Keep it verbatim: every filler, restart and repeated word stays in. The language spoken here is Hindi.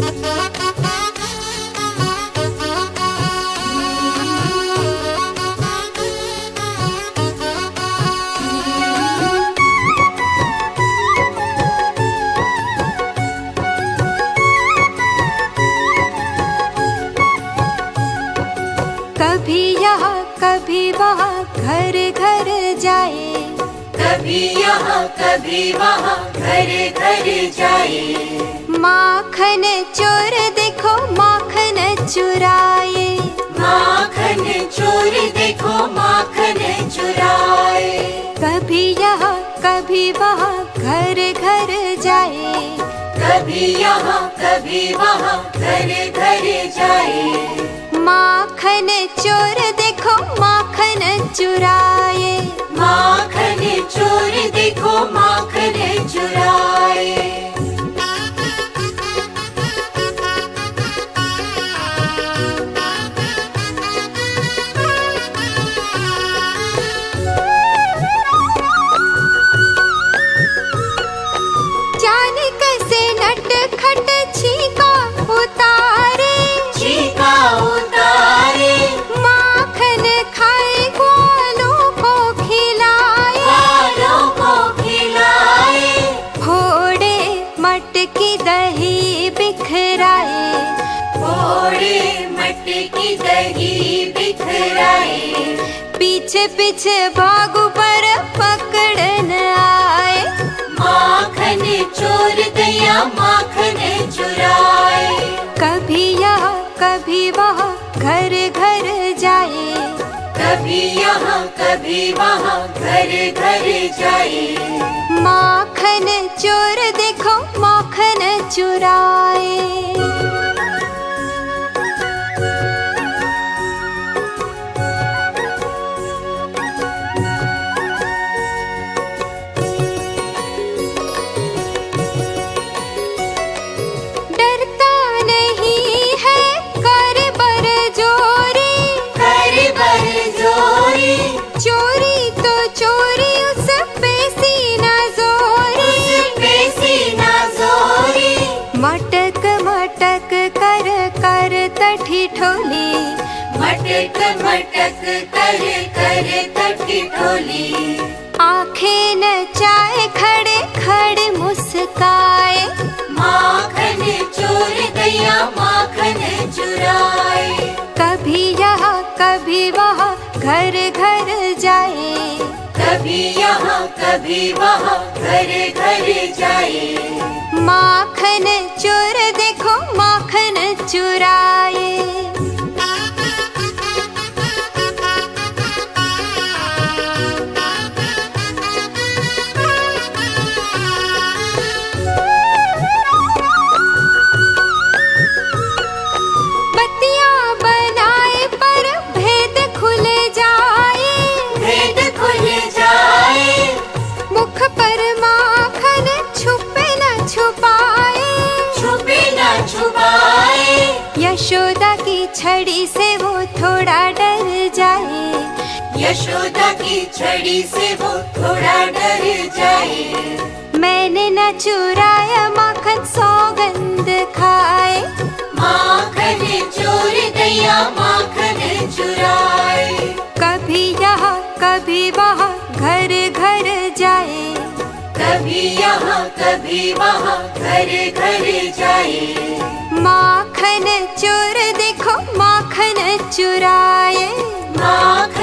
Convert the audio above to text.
कभी यहाँ कभी वहाँ घर घर जाए, कभी यहाँ कभी वहाँ घर घर जाए। माखन चोर देखो माखन चुराए, माखन चोर देखो माखन चुराए। कभी यहाँ कभी वहाँ घर घर जाए, कभी यहाँ कभी वहाँ घर घर जाए। माखन चोर देखो माखन चुराए, माखन चोर देखो माखन चुराए। जाने कैसे नट खट छीका उतारे, छीका उतारे। माखन खाए ग्वालों को खिलाए, ग्वालों को खिलाए। फोड़े मटकी दही बिखराए, फोड़े मटकी दही बिखराए। पीछे पीछे भागू पर पकड़न आए, माखन चोर गया माखन चुराए। कभी यहाँ कभी वहाँ घर घर जाए, कभी यहाँ कभी वहाँ घर घर जाए। माखन चोर देखो माखन चुराए। डरता नहीं है कर बर जोरी, कर बर जोरी। चोरी तो चोरी उस पे सीना जोरी, उस पे सीना जोरी। मटक मटक कर कर तठी ठोली, मटक मटक कर कर तटी ठोली। आंखें नचाए खड़े खड़े मुस्काए, माखन चोर गया माखन चुराए। कभी यहाँ कभी वहाँ घर घर जाए, कभी यहाँ कभी वहाँ घर घर जाए। माखन चोर देखो माखन चुराए। बत्तियां बनाए पर भेद खुल जाए, भेद खुल जाए। मुख पर माखन छुपे न छुपाए, छुपे न छुपाए। यशोदा की छड़ी से वो थोड़ा डर जाए, यशोदा की छड़ी से वो थोड़ा डर जाए। मैंने न चुराया माखन सौगंध खाए, माखन चोर गया माखन चुराए। कभी यहाँ कभी वहाँ घर घर जाए, कभी यहाँ कभी वहाँ घर घर जाए। माखन चोर देखो माखन चुराए, माखन